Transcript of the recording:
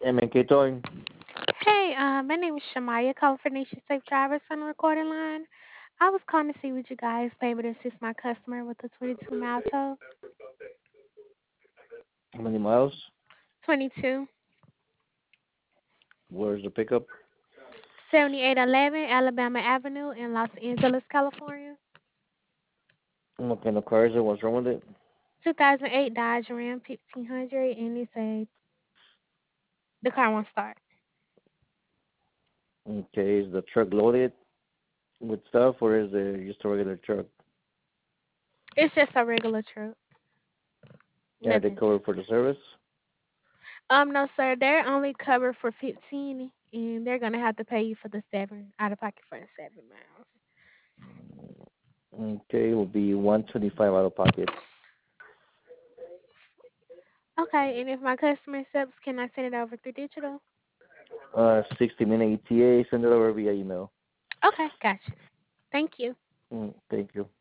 MK Toy. Hey, my name is Shamaya, calling for Nation Safe Drivers on the recording line. I was calling to see would you guys be able to assist my customer with a 22 mile tow? How many miles? 22, Where's the pickup? 7811 Alabama Avenue in Los Angeles, California. What kind of car is it? What's wrong with it? 2008 Dodge Ram 1500, and the car won't start. Okay, is the truck loaded with stuff or is it just a regular truck? It's just a regular truck, Yeah, they nothing cover for the special. service. No, sir, they're only covered for 15, and they're gonna have to pay you for the 7 out of pocket for the 7 miles. Okay, it will be 125 out of pocket. Okay, and if my customer accepts, can I send it over through digital? 60-minute ETA. Send it over via email. Okay, gotcha. Thank you. Thank you.